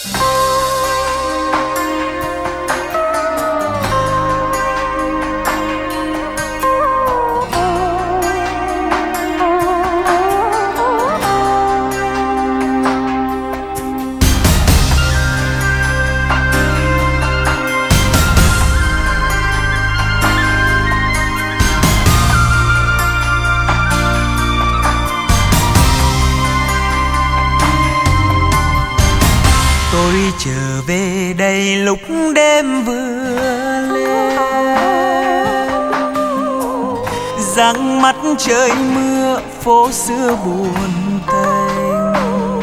Trở về đây lúc đêm vừa lên, giăng mắt trời mưa phố xưa buồn tênh,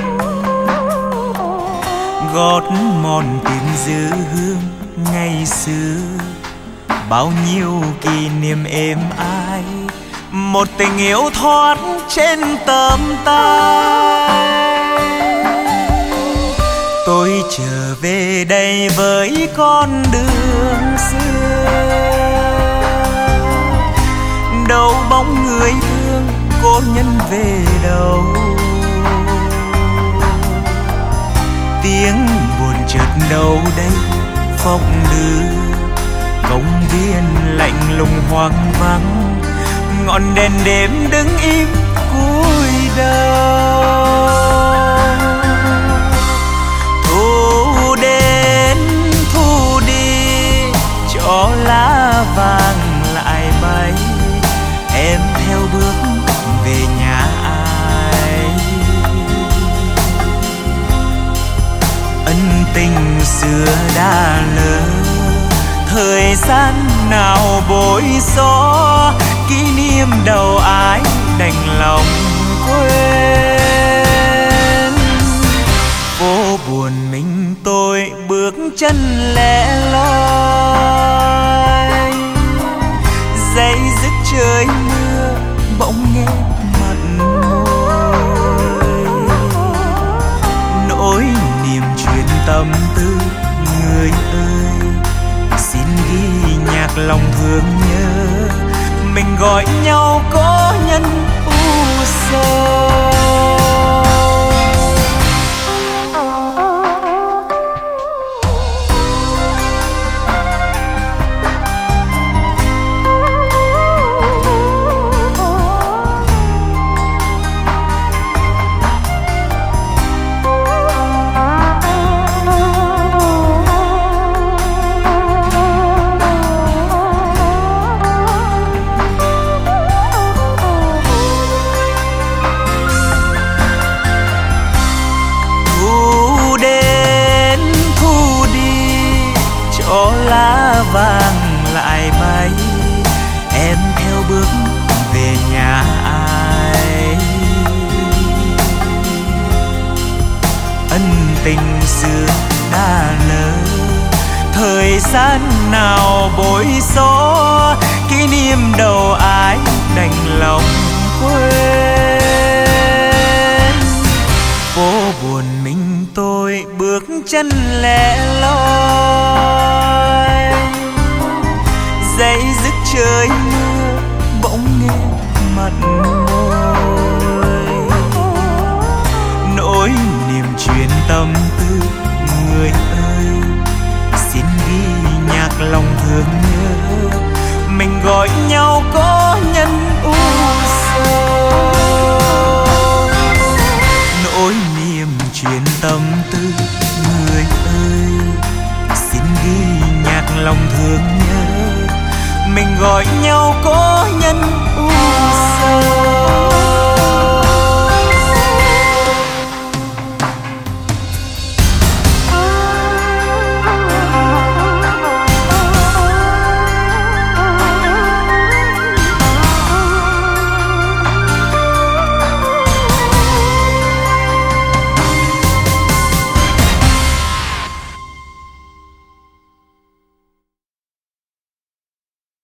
gót mòn tìm giữ hương ngày xưa, bao nhiêu kỷ niệm êm ái, một tình yêu thoát trên tầm tay. Tôi trở về đây với con đường xưa, đâu bóng người thương cô nhân về đâu, tiếng buồn chợt đâu đây phong đưa, công viên lạnh lùng hoang vắng, ngọn đèn đêm đứng im cúi đầu. Thu đến thu đi cho lá vàng lại bay, em theo bước về nhà ai. Ân tình xưa đã lỡ, thời gian nào bối xóa, kỷ niệm đầu ái đành lòng quên. Phố buồn mình tôi bước chân lẻ loi, dây dứt trời mưa bỗng nghe mặt môi, nỗi niềm truyền tâm tư người ơi, xin ghi nhạc lòng thương nhớ, mình gọi nhau có nhân u sầu. Vàng lại bay, em theo bước về nhà ai. Ân tình xưa đã lỡ, thời gian nào bối xóa, kỷ niệm đầu ái đành lòng quên. Phố buồn mình tôi bước chân lẻ loi, dây dứt trời mưa bỗng nghe mặt môi, nỗi niềm truyền tâm tư người ơi, xin ghi nhạc lòng thương nhớ, mình gọi nhau có nhân u sầu. Nỗi niềm truyền tâm tư người ơi, xin ghi nhạc lòng thương nhớ, mình gọi nhau có nhân